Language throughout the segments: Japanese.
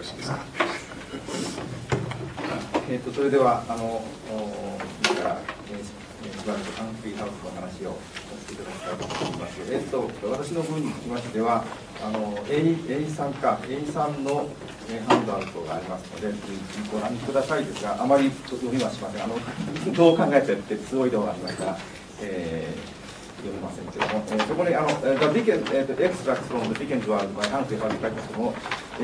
それでは今からしばらくハンフリーハウスの話をさせていただきたいと思います。私の分につきましてはA さんのハンドアウトがありますのでご覧くださいですが、あまり読みはしません。どう考えてってすごい量がありましたら、読めませんけれども、そこにExtracts from the Dickens World by Humphrey House 書いてますけども、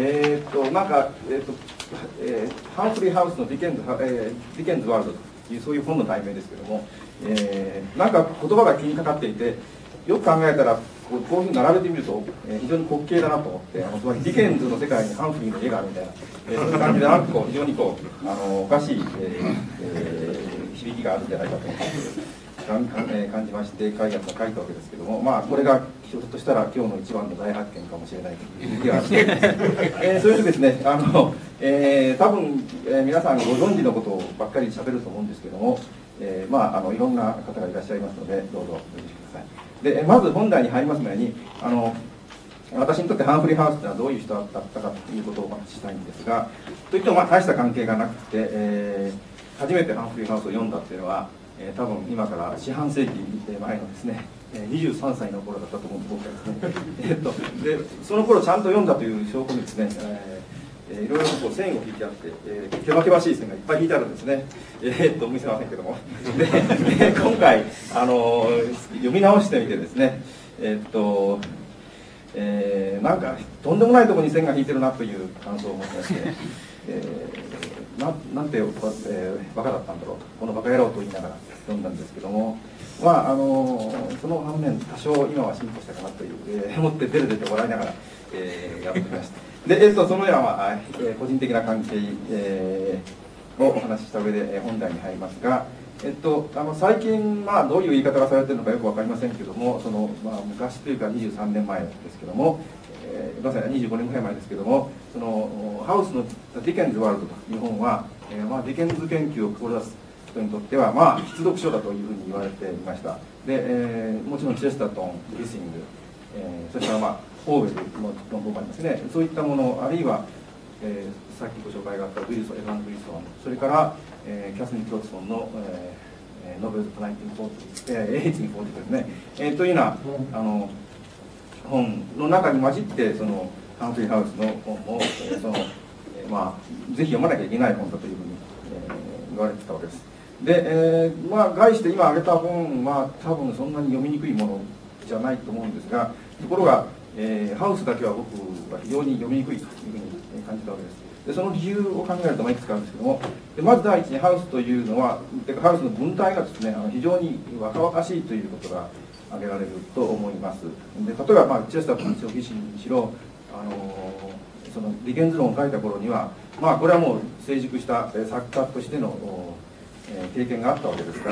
ハンフリーハウスのディケンズワールドというそういう本の題名ですけども、なんか言葉が気にかかっていて、よく考えたらこういうふうに並べてみると、非常に滑稽だなと思って、つまりディケンズの世界にハンフリーの絵があるみたいな、そういう感じでなんか非常におかしい、響きがあるんじゃないかと思って感じまして書いたわけですけども、これがひょっとしたら今日の一番の大発見かもしれないという気がしています。それでですね、多分、皆さんご存知のことばっかり喋ると思うんですけども、いろんな方がいらっしゃいますのでどうぞお許しください。でまず本題に入ります前に私にとってハンフリーハウスというのはどういう人だったかということをお話ししたいんですが、といっても大した関係がなくて、初めてハンフリーハウスを読んだっていうのは多分今から四半世紀前のですね、23歳の頃だったと思うんで僕はですね、でその頃ちゃんと読んだという証拠にですね、いろいろと線を引いてあって、けばけばしい線がいっぱい引いてあるんですね。見せませんけども。で今回読み直してみてですね、なんかとんでもないところに線が引いてるなという感想を持ちまして、なんてバカだったんだろうと、このバカ野郎と言いながら読んだんですけども、その反面多少今は進歩したかなという、思ってデレデレ笑いながら、やってきました。で、そのような、個人的な関係、をお話しした上で本題に入りますが、最近、どういう言い方がされているのかよく分かりませんけども、昔というか23年前ですけども、まさに25年ぐらい前ですけども、そのハウスのディケンズワールドという本は、ディケンズ研究を志す人にとっては、必読書だというふうに言われていました。で、もちろんチェスタートン、グリシング、それからオーベルの本もありますね。そういったもの、あるいは、さっきご紹介があったエヴァン・ウィルソン、それから、キャスリン・クロッツソンの、ノベルズ・1840ですね、というような本の中に混じってそのハンフリーハウスの本も、ぜひ読まなきゃいけない本だというふうに、言われてたわけです。で、概して今挙げた本は多分そんなに読みにくいものじゃないと思うんですが、ところが、ハウスだけは僕は非常に読みにくいというふうに感じたわけです。でその理由を考えるといくつかあるんですけども、まず第一にハウスというのは、ハウスの文体がですね、非常に若々しいということが挙げられると思います。で例えば、チェスターとの記事にしろ、そのディケンズ論を書いた頃には、これはもう成熟した作家としての経験があったわけですから、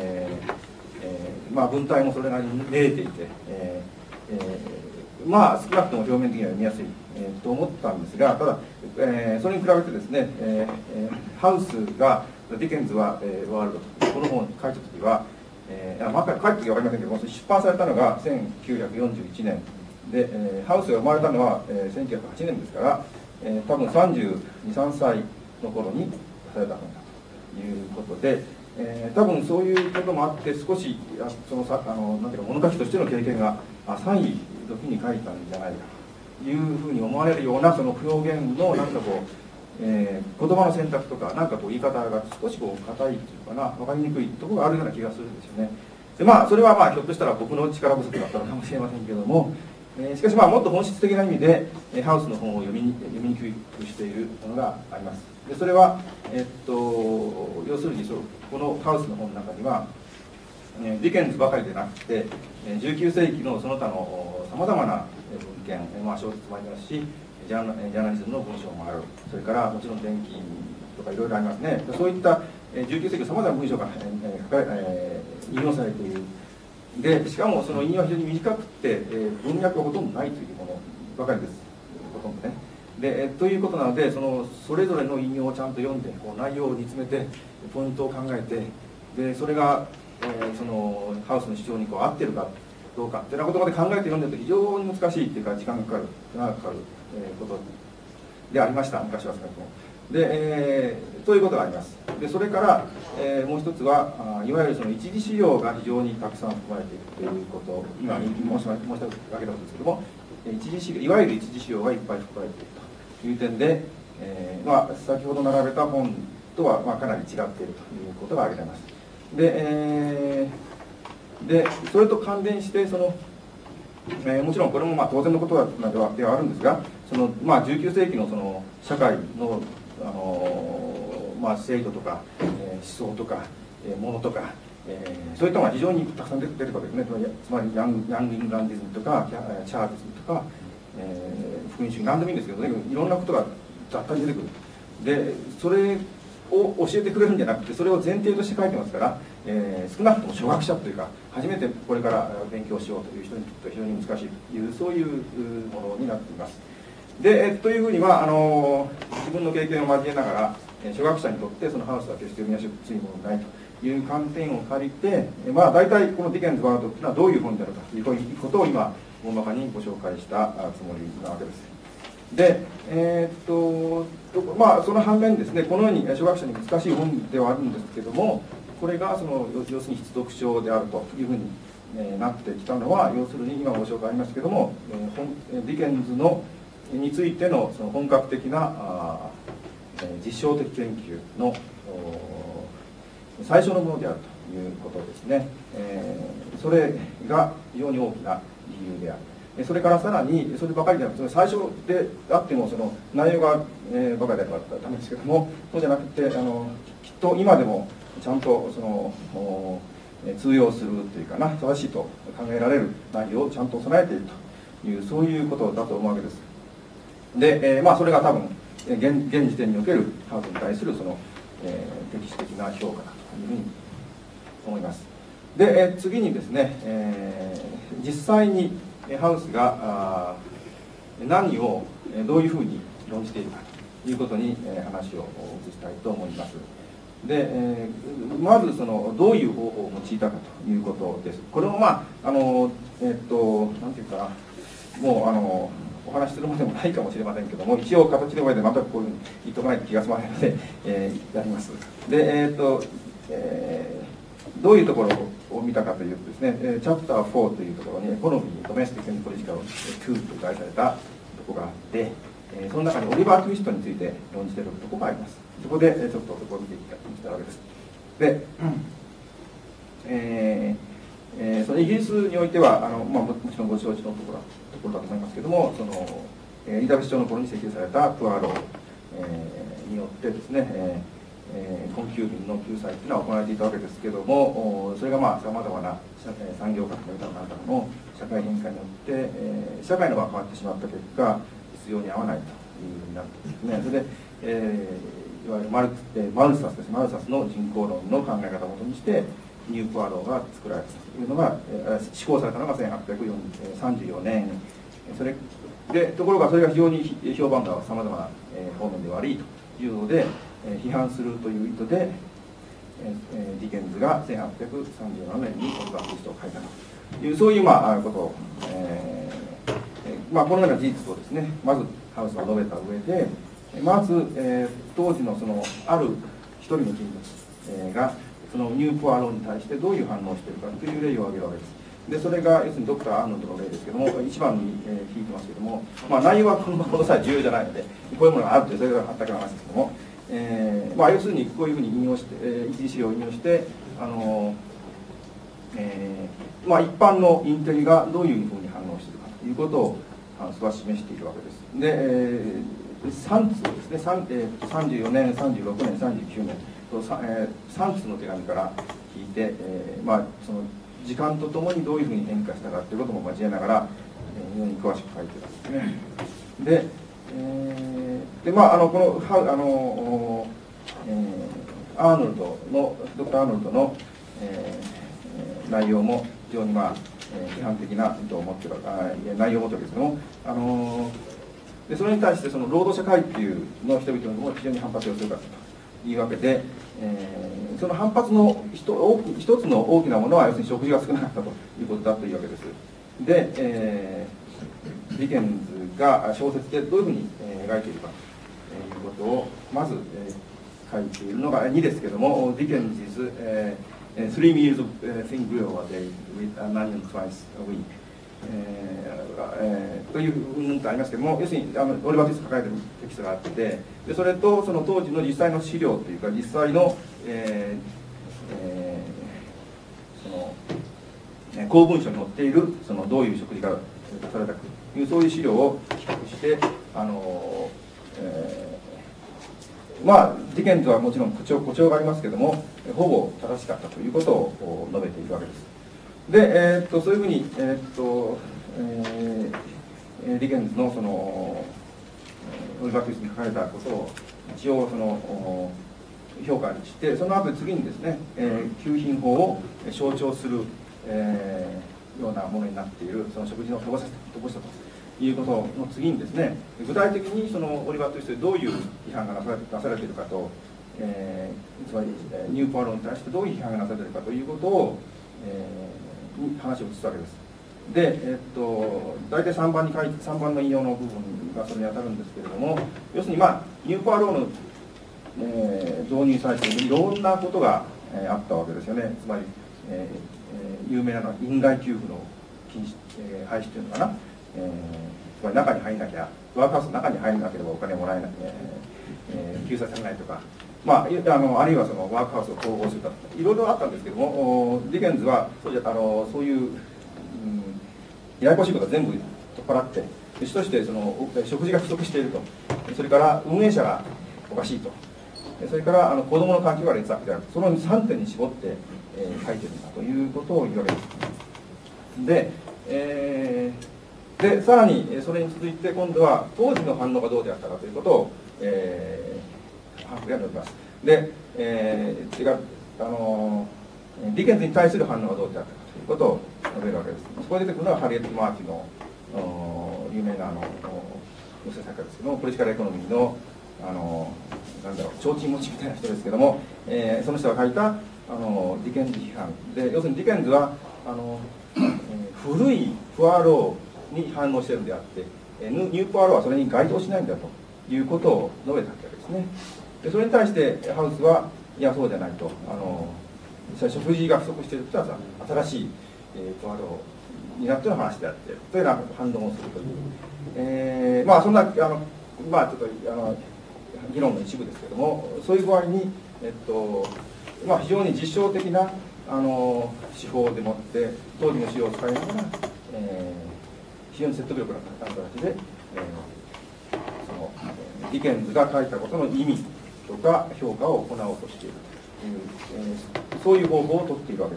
文体もそれなりに見えていて、少なくとも表面的には読みやすい、と思ったんですが、ただ、それに比べてですね、ハウスがディケンズは、ワールドとこの本を書いた時は、書いた時は分かりませんけども、出版されたのが1941年で、ハウスが生まれたのは、1908年ですから、多分32、3歳の頃にされた本だということで、多分そういうこともあって少しなんていうか物書きとしての経験が浅い時に書いたんじゃないかというふうに思われるようなその表現のなんか言葉の選択とか言い方が少し硬いというかな、分かりにくいところがあるような気がするんですよね。でそれはひょっとしたら僕の力不足だったのかもしれませんけども、しかしもっと本質的な意味でハウスの本を読みにくくしているものがあります。でそれは、要するにこのハウスの本の中にはディケンズばかりでなくて19世紀のその他のさまざまな文献、小説もありますしジャーナリズムの文章もある、それからもちろん伝記とかいろいろありますね。そういった19世紀のさまざまな文章が引用されている。でしかもその引用は非常に短くて、文脈がほとんどないというものばかりです、ほとんどね。でということなのでそれぞれの引用をちゃんと読んで内容を煮詰めてポイントを考えて、でそれが、そのハウスの主張に合ってるかどうかというようなことまで考えて読んでると非常に難しいというか時間がかかる長くかかる、ことでありました、昔は少なくとも。で、ということがあります。でそれから、もう一つはいわゆるその一次資料が非常にたくさん含まれているということ、今申し上げたことですけども、いわゆる一次資料がいっぱい含まれているという点で、先ほど並べた本とはかなり違っているということが挙げられます。でそれと関連してもちろんこれも当然のことではあるんですが、19世紀のその社会の制度とか、思想とか、ものとか、そういったものが非常にたくさん出てくるわけですね。つまりヤング・イングランディズムとかチャールズとか、福音主義何でもいいんですけどね、いろんなことが雑多に出てくる。でそれを教えてくれるんじゃなくて、それを前提として書いてますから、少なくとも初学者というか初めてこれから勉強しようという人にとって非常に難しいという、そういうものになっています。でというふうには自分の経験を交えながら、初学者にとってそのハウスは決して読みやすいものでないという観点を借りて、大体このディケンズ・ワールドというのはどういう本であるかということを今大まかにご紹介したつもりなわけです。でその反面ですね、このように初学者に難しい本ではあるんですけども、これが要するに必読書であるというふうになってきたのは、要するに今ご紹介ありますけども、ディケンズについてのその本格的な実証的研究の最初のものであるということですね。それが非常に大きな理由である。それからさらにそればかりではなくて、最初であってもその内容がバカであればダメですけども、そうじゃなくてきっと今でもちゃんと通用するというかな、正しいと考えられる内容をちゃんと備えているという、そういうことだと思うわけです。で、それが多分現時点におけるハウスに対する歴史的な評価だというふうに思います。で、次にですね、実際にハウスが何をどういうふうに論じているかということに話を移したいと思います。で、まずどういう方法を用いたかということです。これもなんていうかな、もうお話しするまでもないかもしれませんけども、一応形で覚えてまたこういうふうに言っておかないと気が済まないので、やります。で、どういうところを見たかというとですね、チャプター4というところにエコノミー、ドメスティック・ポリティカル2と題されたところがあって、その中にオリバー・ツイストについて論じているところがあります。そこでちょっとそこを見ていきたわけです。で、そのイギリスにおいてはもちろんご承知のところだと思いますけれども、エリザベス朝の頃に設計されたプアローによってですね、困窮民の救済というのは行われていたわけですけれども、それがさまざまな産業革命などの社会変化によって、社会のが変わってしまった結果、必要に合わないというふうになってですね、それで、いわゆるマルサスの人口論の考え方をもとにしてニュープアローが作られたというのが施行されたのが1834年。それでところがそれが非常に評判がさまざまな方面で悪いというので、批判するという意図でディケンズが1837年にオリバー・ツイストを書いたという、そういうことを、このような事実をですね、まずハウスは述べた上で、まず、当時のある一人の人物、がそのニュープアローに対してどういう反応をしているかという例を挙げるわけです。でそれが要するにドクター・アーノルドの例ですけども、一番に聞いてますけども、内容はこの際重要じゃないので、こういうものがあるという、それがあったからなんですけども、要するにこういうふうに引用して、一次資料を引用して、一般のインテリがどういうふうに反応しているかということをハウスは示しているわけです。で、3通ですね、34年、36年、39年と3通の手紙から聞いて、その時間とともにどういうふうに変化したかということも交えながら、非常に詳しく書いているんですね。で、このアーノルドのドクター・アーノルドの、内容も非常に批判的な意図を持っている内容を持っているんですけども、でそれに対してその労働者階級の人々も非常に反発をするかというわけで、その反発の一つの大きなものは要するに食事が少なかったということだというわけです。で、ディケンズが小説でどういうふうに描いているかことをまず、書いているのが2ですけども、Dickens' three meals of thin gruel a day with an onion twice a week、といううんとありますけども、要するにオリバー・ツイストが書かれているテキストがあって、でそれとその当時の実際の資料というか、実際の、その公文書に載っているそのどういう食事がされたかというそういう資料を比較してまあディケンズはもちろん誇張がありますけども、ほぼ正しかったということを述べているわけです。で、そういうふうに、ディケンズのそのオリバー・ツイストに書かれたことを一応その評価して、その後次にですね、給品法を象徴する、ようなものになっているその食事の乏しさということの次にですね、具体的にそのオリバー・ツイストでどういう批判がなされているかと、つまりニューパーローに対してどういう批判がなされているかということを、に話を移すわけです。で、大体3番の引用の部分がそれに当たるんですけれども、要するに、まあ、ニューパーローの、導入に際していろんなことが、あったわけですよね。つまり、有名なのは院外給付の禁止、廃止というのかな、つまり中に入んなきゃ、ワークハウスの中に入らなければお金もらえない、救済されないとか、まあ、あるいはそのワークハウスを統合するとか、いろいろあったんですけども、ディケンズはそういう、ややこしいことは全部取っ払って、主としてその食事が不足していると、それから運営者がおかしいと、それから子どもの環境が劣悪である、その3点に絞って、書いてるんだということを言うわけです。で、さらにそれに続いて今度は当時の反応がどうであったかということを、ハンフレーが述べます。で、ディケンズに対する反応がどうであったかということを述べるわけです。そこで出てくるのはハリエット・マーティの有名な女性作家ですけども、ポリティカルエコノミーのなんだろう、提灯持ちみたいな人ですけども、その人が書いたディケンズ批判で、要するにディケンズは古いプアローに反応しているのであって、ニュープアローはそれに該当しないんだということを述べたわけですね。でそれに対してハウスはいやそうじゃないと、食事が不足しているというのは新しいプアローになっての話であってというような反論をするという、まあそんなまあちょっと議論の一部ですけども、そういう具合にまあ非常に実証的な手法でもって当時の資料を使いながら、非常に説得力の高い形で、そのディケンズが書いたことの意味とか評価を行おうとしているという、そういう方法をとっているわけです。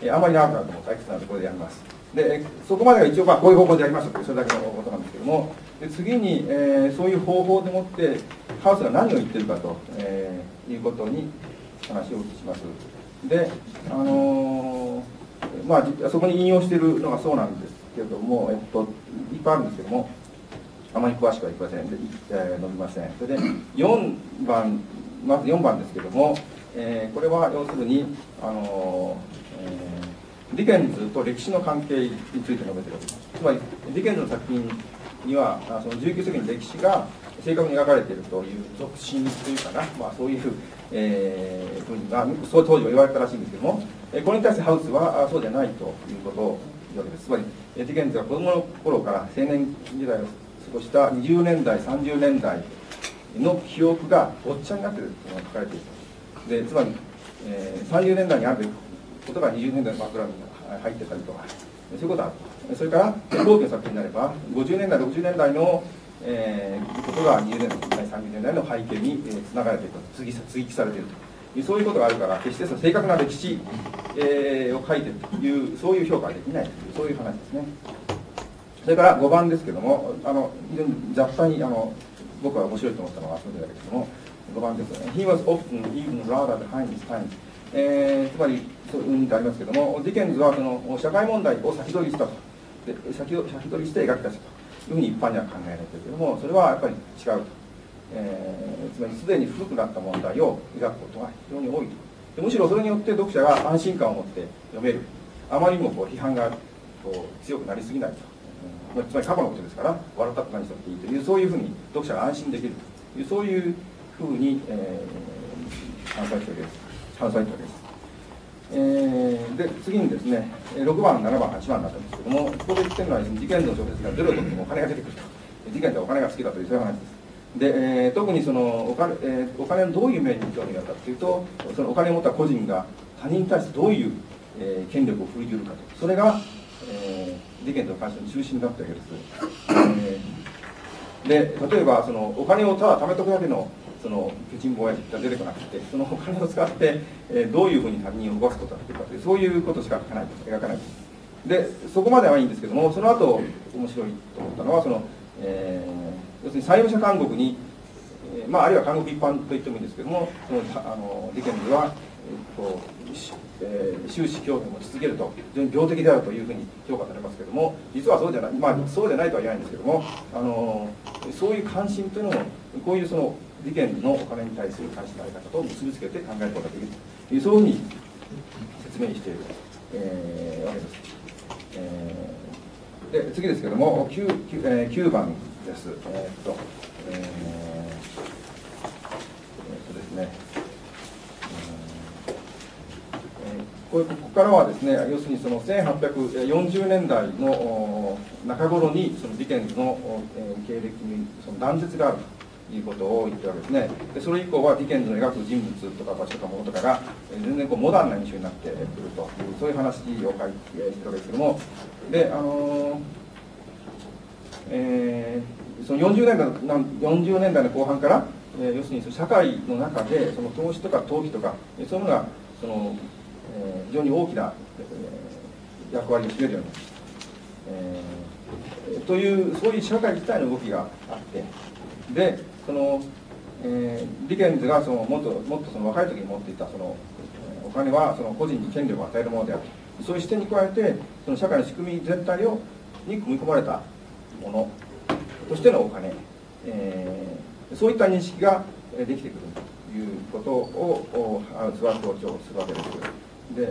あまり長くなるとも退屈なのでこれでやります。でそこまでが一応まあこういう方法でやりましたというそれだけのことなんですけども、で次に、そういう方法でもってハウスが何を言ってるかと、いうことに話をします。でまあそこに引用しているのがそうなんですけれども、いっぱいあるんですけども、あまり詳しくはいきませんで、述べません。それで4番、まず4番ですけれども、これは要するにディケンズと歴史の関係について述べているわけです。つまりディケンズの作品にはその19世紀の歴史が正確に描かれているという俗信というかな、まあ、そういうふうにそう当時は言われたらしいんですけども、これに対してハウスはそうじゃないということを言うわけです。つまりディケンズが子供の頃から青年時代を過ごした20年代30年代の記憶がごっちゃになっているというのが書かれている。でつまり、30年代にあることが20年代のバックグラウンドに入ってたりとか、そういうことがある。それから後期の作品になれば50年代60年代のことが20年代30年代の背景につながれていく、追記されているというそういうことがあるから、決してその正確な歴史を書いているというそういう評価ができないというそういう話ですね。それから5番ですけども、非常に雑多に僕は面白いと思ったのがそれだけですけども、5番ですね。He was often even rather behind his time。つまりそういうふうにありますけども、ディケンズはその社会問題を先取りしたと、で先取りして描き出したというふうに一般には考えられているけども、それはやっぱり違うと、つまりすでに古くなった問題を描くことが非常に多いと。でむしろそれによって読者が安心感を持って読める、あまりにも批判が強くなりすぎないと、つまり過去のことですから笑ったって何したっていいという、そういうふうに読者が安心できるいう、そういうふうに、話されております。で次にですね、6番、7番、8番になったんですけども、ここで言ってるのは、事件の小説がゼロともお金が出てくると、事件でお金が好きだという、そういう話です。で、特にそのお金のどういう面に興味があるかというと、そのお金を持った個人が他人に対してどういう、権力を振り切るかと、それが、事件との関心の中心だったわけです。で、例えばそのお金をただ貯めとくだけのその巨人坊やが出てこなくて、そのお金を使って、どういうふうに他人を動かすことができるかという、そういうことしか描かない。で、そこまではいいんですけども、その後面白いと思ったのは、その、要するに債務者監獄に、あるいは監獄一般と言ってもいいんですけども、そのディケンズは、終始興味を持ち続けると、非常に病的であるというふうに評価されますけれども、実はそうじゃない、そうじゃないとは言えないんですけども、そういう関心というのも、こういうその事件のお金に対する関心のあり方と結びつけて考えることができるという、そういうふうに説明している、わけです。で次ですけども、9番です。ですね。ここからはですね、要するにその1840年代の中頃にそのディケンズの経歴にその断絶があるということを言ってるわけですね。でそれ以降はディケンズの描く人物とか場所とかものとかが全然モダンな印象になってくるという、そういう話を書いているわけですけども、でその40年代の後半から、要するにその社会の中でその投資とか投機とかそういうのがその非常に大きな、役割を占めるようになる、というそういう社会自体の動きがあって、でその、ディケンズがそのもっとその若い時に持っていたそのお金はその個人に権力を与えるものである、そういう視点に加えてその社会の仕組み全体に組み込まれたものとしてのお金、そういった認識ができてくるということをハウスは強調するわけです。で、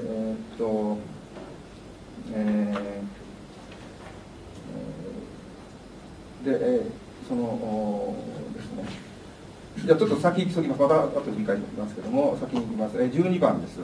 そのですね、じゃあちょっと先行きます。また後で振り返っておきますけども、先に行きます。12番です。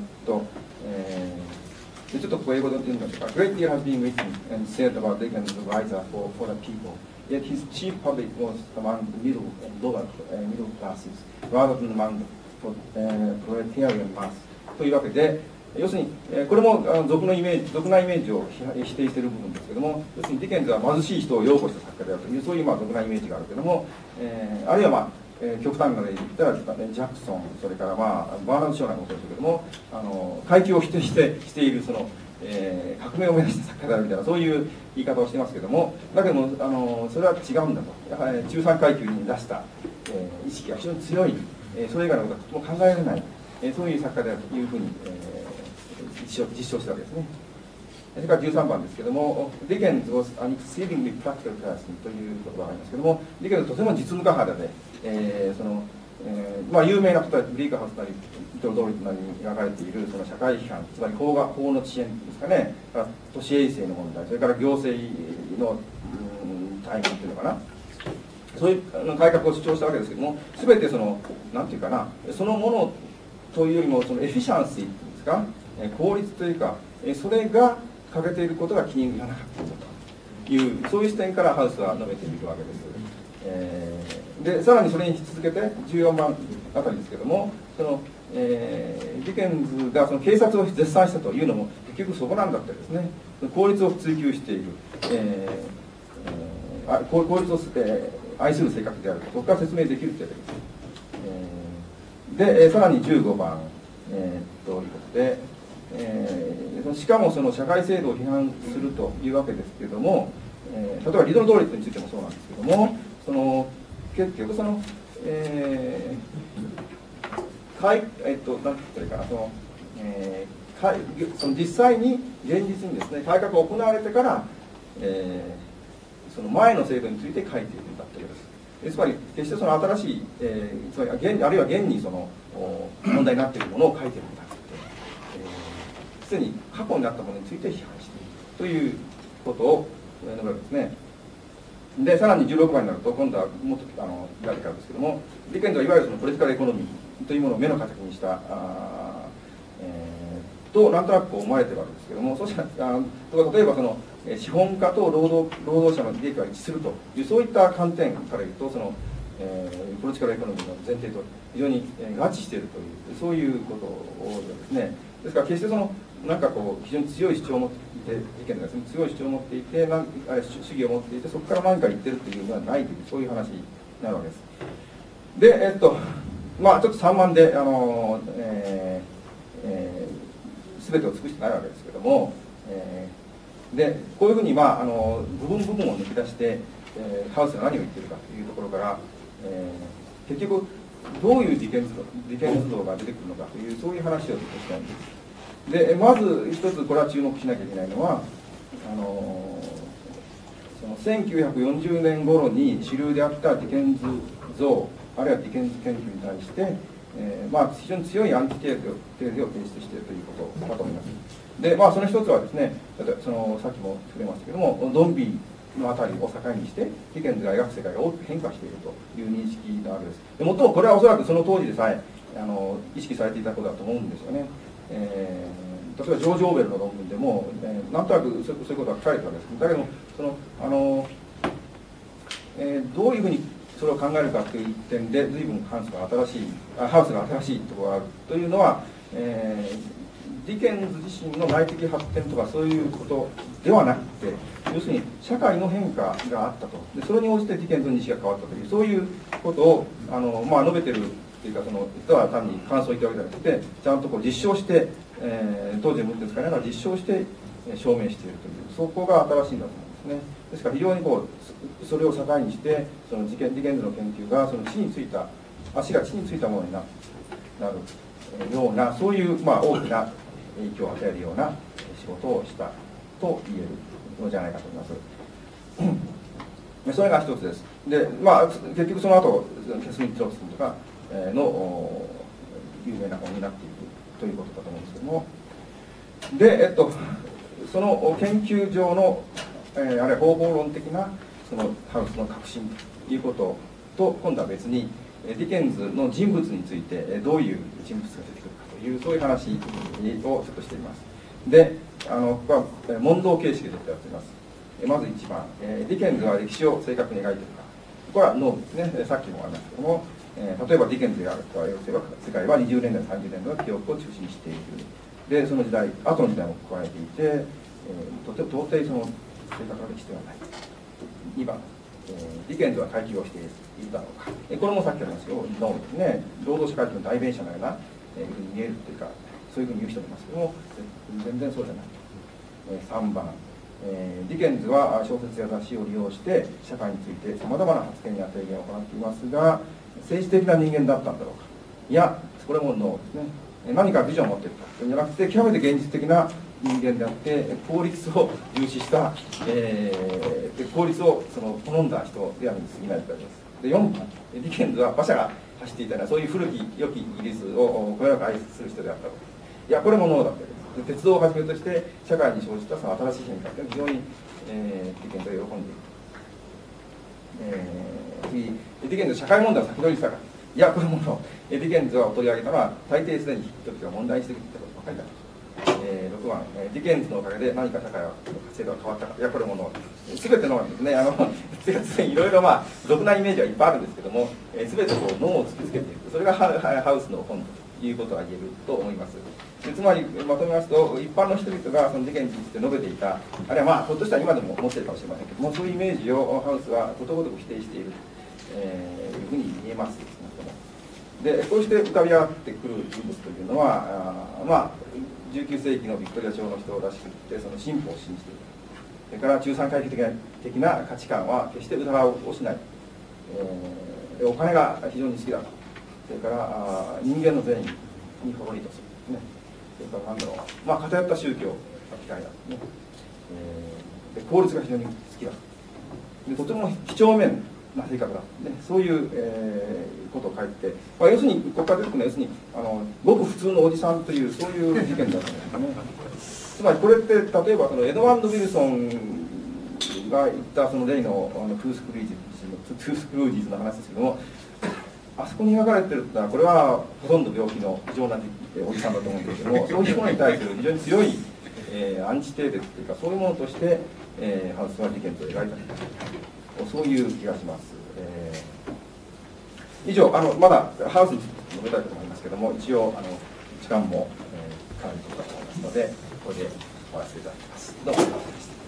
ちょっとここ英語で言うんでしょうか。Great deal has been written and said about Dickens the writer for the people. Yet his chief public was among the middle classes, rather than among the proletarian mass. というわけで、要するに、これも俗なイメージを否定している部分ですけども、要するにディケンズは貧しい人を擁護した作家であるという、そういう俗なイメージがあるけども、あるいは極端な例で言ったらジャクソン、それからバーナード・ショーなんかもそうですけども、階級を否定しているその、革命を目指した作家であるみたいな、そういう言い方をしてますけども、だけどもそれは違うんだと、やはり中産階級に出した、意識が非常に強い、それ以外のことはとても考えられない、そういう作家であるというふうに、実証したわけですね。それから13番ですけども、ディケンズ was an exceedingly practical person という言葉がありますけども、ディケンズはとても実務家肌で、有名な例えばブリーカーハウスなりイトル・ドーリットなりに描かれているその社会批判、つまり法の遅延ですかね、都市衛生の問題、それから行政の怠慢というのかな、そういう改革を主張したわけですけども、全てそのなんていうかな、そのものというよりもそのエフィシャンシーですか、効率というか、それが欠けていることが気に入らなかったという、そういう視点からハウスは述べているわけです。でさらにそれに続けて14番あたりですけども、そのディケンズがその警察を絶賛したというのも結局そこなんだってですね、効率を追求している、効率を、愛する性格であると、そこから説明できるというわけです。でさらに15番、ということで、しかもその社会制度を批判するというわけですけれども、例えばリトル・ドーリットについてもそうなんですけども、その結局その、なんて言ったらいいかな、その実際に現実にですね改革が行われてから、その前の制度について書いているんだということです。つまり決してその新しい、つまりあるいは現にその問題になっているものを書いているんだと、すでに過去になったものについて批判しているということを述べるわけですね。 でさらに16番になると今度はもっとラディカルですけども、ディケンズはいわゆるそのポリティカルエコノミーというものを目の敵にしたとなんとなく思われてるわけですけども、そうしたら例えばその資本家と労働者の利益が一致するというそういった観点から言うと、そのポリティカルエコノミーの前提と非常に合致しているというそういうことをですね。ですから決してそのなんかこう非常に強い主張を持っていて、意見がですね強い主張を持っていて主義を持っていて、そこから何か言ってるというのはないという、そういう話になるわけです。でまあちょっと散漫で全てを尽くしてないわけですけども、でこういうふうに、まあ、部分を抜き出して、ハウスが何を言っているかというところから、結局どういう利権図動が出てくるのかというそういう話をしたいんです。でまず一つこれは注目しなきゃいけないのはその1940年頃に主流であったディケンズ像あるいはディケンズ研究に対して、まあ、非常に強いアンチテーゼを提出しているということだと思います。でまあその一つはですね、そのさっきも触れましたけども、ドンビーのあたりを境にしてディケンズが描く世界が大きく変化しているという認識なわけです。でもっともこれはおそらくその当時でさえ意識されていたことだと思うんですよね。例えばジョージ・オーベルの論文でも、なんとなくそういうことが書かれてるわけです。だけどそのどういうふうにそれを考えるかという点で随分ハウスが新しいところがあるというのは、ディケンズ自身の内的発展とかそういうことではなくて、要するに社会の変化があったと、でそれに応じてディケンズの認識が変わったというそういうことをまあ、述べてるというか、その人は単に感想を言ったわけじゃなくて、ちゃんとこう実証して、当時の文献使いながら実証して証明しているという、そこが新しいんだと思うんですね。ですから非常にこうそれを境にしてそのディケンズの研究がその足が地についたものになるような、そういう、まあ、大きな影響を与えるような仕事をしたと言えるのじゃないかと思います。それが一つです。で、まあ、結局その後キャスリン・トロスンとかの有名な本になっていくということだと思うんですけども、で、その研究上の、あるいは方法論的なそのハウスの革新ということと、今度は別にディケンズの人物についてどういう人物が出てくるかというそういう話をちょっとしています。でここは問答形式でやっています。まず1番、ディケンズは歴史を正確に描いているか。これはノーですね。さっきもありましたけども、例えばディケンズがあるとは世界は20年代30年代の記憶を中心にしている。でその時代後の時代も加えていて、到底その正確な歴史ではない。2番、ディケンズは階級をしているだろうか。これもさっきありますよ、ノーですね。労働者階級の代弁者のようなふうに見えるというか、そういうふうに言う人もいますけども、全然そうじゃない。3番、ディケンズは小説や雑誌を利用して社会についてさまざまな発言や提言を行っていますが、政治的な人間だったんだろうか。いや、これもノーですね。何かビジョンを持っているかじゃなくて、極めて現実的な人間であって効率を重視した、効率を好んだ人であるに過ぎないというわけです。で4番、ディケンズは馬車が走っていたようなそういう古き良きイギリスをこよなく愛する人であったと。いや、これもノーだったわけです。鉄道をはじめとして社会に生じたその新しい変化というのは非常に、ディケンズは喜んでいる。次、ディケンズは社会問題を先取りしたか。いや、これものディケンズを取り上げたのは大抵すでに人々が問題にしてきたことばかりだと。6番、ディケンズのおかげで何か社会の制度が変わったか。いや、これもの全てのですね。いろいろまあ俗なイメージはいっぱいあるんですけども、全てこう脳を突きつけていく、それがハウスの本ということが言えると思います。つまりまとめますと、一般の人々がその事件について述べていた、あるいはまあひょっとしたら今でも持っているかもしれませんけども、そういうイメージをハウスはことごとく否定しているというふうに見えます。でこうして浮かび上がってくる人物というのはまあ19世紀のビクトリア朝の人らしくて、その進歩を信じている。それから中産階級的な価値観は決して疑うをしない。お金が非常に好きだと。それから人間の善意にほろりとする、ね。それから何だろう、まあ偏った宗教が嫌いだ、ね。で効率が非常に好きだで、とても几帳面な性格だ、ね、そういう、ことを書いて、まあ、要するにここから出てくるのは要するにごく普通のおじさんというそういう事件だと思うんですね。つまりこれって例えばそのエドワード・ウィルソンが言ったその例のトゥースクルージーズの話ですけども、あそこに描かれてるってのは、これはほとんど病気の異常なおじさんだと思うんですけども、そういうものに対する非常に強い、アンチテーゼっていうか、そういうものとして、ハウスは事件と描いたと、そういう気がします。以上、まだハウスについて述べたいと思いますけども、一応時間もかなり取ったと思いますので、これで終わらせていただきます。どうもありがとうございました。